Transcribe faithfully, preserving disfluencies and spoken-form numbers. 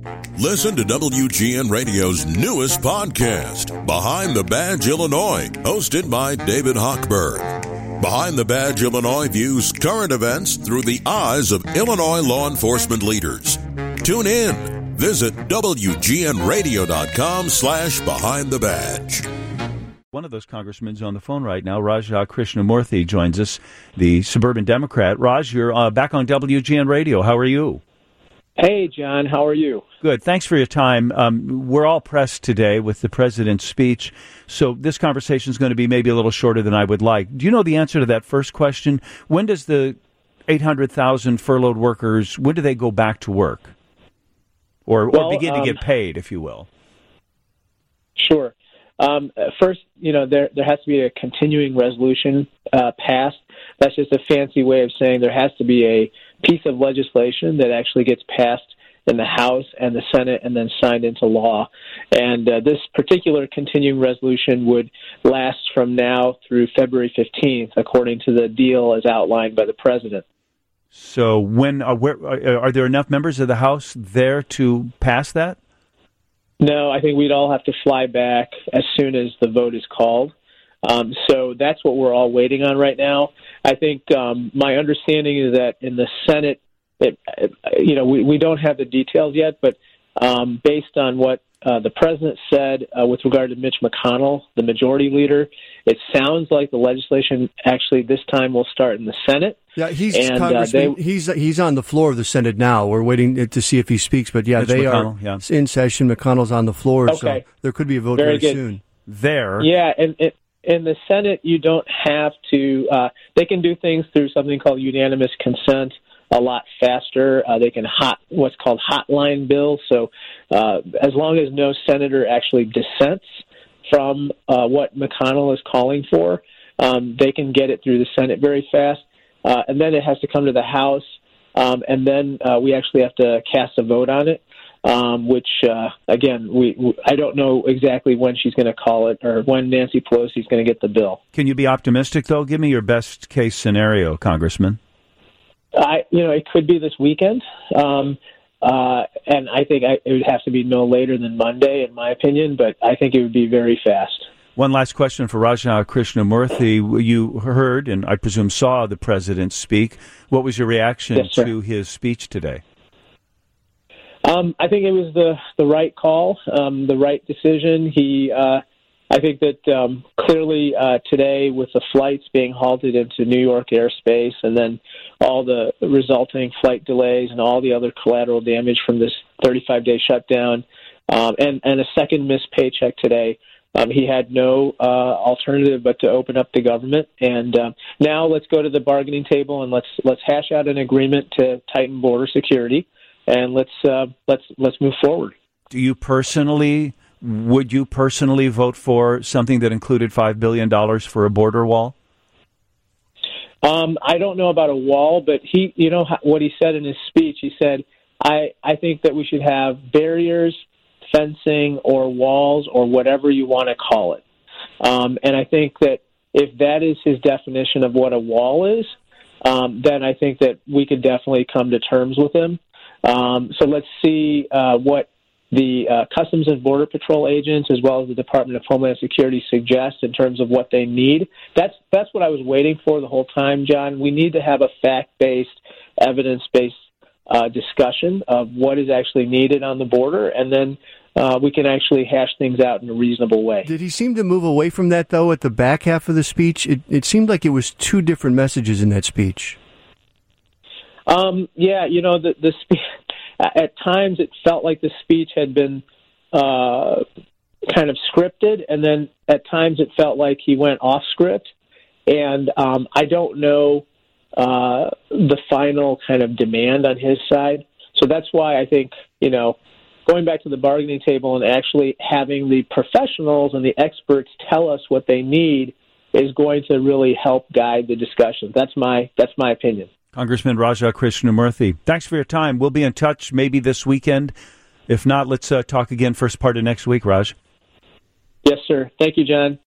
Listen to W G N Radio's newest podcast, Behind the Badge Illinois, hosted by David Hochberg. Behind the Badge Illinois views current events through the eyes of Illinois law enforcement leaders. Tune in. Visit W G N radio dot com slash behind the badge. One of those congressmen is on the phone right now. Raja Krishnamurthy joins us, the suburban Democrat. Raj, you're uh, back on W G N Radio. How are you? Hey, John. How are you? Good. Thanks for your time. Um, we're all pressed today with the president's speech, so this conversation is going to be maybe a little shorter than I would like. Do you know the answer to that first question? When does the eight hundred thousand furloughed workers, when do they go back to work? Or, well, or begin um, to get paid, if you will? Sure. Um, first, you know, there there has to be a continuing resolution uh, passed. That's just a fancy way of saying there has to be a piece of legislation that actually gets passed in the House and the Senate and then signed into law. And uh, this particular continuing resolution would last from now through February fifteenth, according to the deal as outlined by the president. So when uh, where, uh, are there enough members of the House there to pass that? No, I think we'd all have to fly back as soon as the vote is called. Um, so that's what we're all waiting on right now. I think um, my understanding is that in the Senate, it, it, you know, we, we don't have the details yet, but um, based on what uh, the president said uh, with regard to Mitch McConnell, the majority leader, it sounds like the legislation actually this time will start in the Senate. Yeah, he's and, Congressman. Uh, they, he's he's on the floor of the Senate now. We're waiting to see if he speaks. But yeah, Mitch they McConnell, are yeah. in session. McConnell's on the floor, okay. so there could be a vote very, very good. soon. There, yeah, and. It, In the Senate, you don't have to, uh, they can do things through something called unanimous consent a lot faster. Uh, they can hot, what's called hotline bills. So uh, as long as no senator actually dissents from uh, what McConnell is calling for, um, they can get it through the Senate very fast. Uh, and then it has to come to the House, um, and then uh, we actually have to cast a vote on it. Um, which, uh, again, we, we I don't know exactly when she's going to call it or when Nancy Pelosi is going to get the bill. Can you be optimistic, though? Give me your best case scenario, Congressman. I, you know, it could be this weekend, um, uh, and I think I, it would have to be no later than Monday, in my opinion, but I think it would be very fast. One last question for Raja Krishnamurthy. You heard, and I presume saw, the president speak. What was your reaction yes, sir. to his speech today? Um, I think it was the, the right call, um, the right decision. He, uh, I think that um, clearly uh, today, with the flights being halted into New York airspace, and then all the resulting flight delays and all the other collateral damage from this thirty-five day shutdown, um, and and a second missed paycheck today, um, he had no uh, alternative but to open up the government. And uh, now let's go to the bargaining table and let's let's hash out an agreement to tighten border security. And let's uh, let's let's move forward. Do you personally, would you personally vote for something that included five billion dollars for a border wall? Um, I don't know about a wall, but he, you know, what he said in his speech. He said, "I I think that we should have barriers, fencing, or walls, or whatever you want to call it." Um, and I think that if that is his definition of what a wall is, um, then I think that we could definitely come to terms with him. Um, so let's see uh, what the uh, Customs and Border Patrol agents, as well as the Department of Homeland Security, suggest in terms of what they need. That's that's what I was waiting for the whole time, John. We need to have a fact-based, evidence-based uh, discussion of what is actually needed on the border, and then uh, we can actually hash things out in a reasonable way. Did he seem to move away from that, though, at the back half of the speech? It, it seemed like it was two different messages in that speech. Um, yeah, you know, the, the spe- at times it felt like the speech had been uh, kind of scripted, and then at times it felt like he went off script. And um, I don't know uh, the final kind of demand on his side. So that's why I think, you know, going back to the bargaining table and actually having the professionals and the experts tell us what they need is going to really help guide the discussion. That's my that's my opinion. Congressman Raja Krishnamurthy, thanks for your time. We'll be in touch maybe this weekend. If not, let's uh, talk again first part of next week, Raj. Yes, sir. Thank you, John.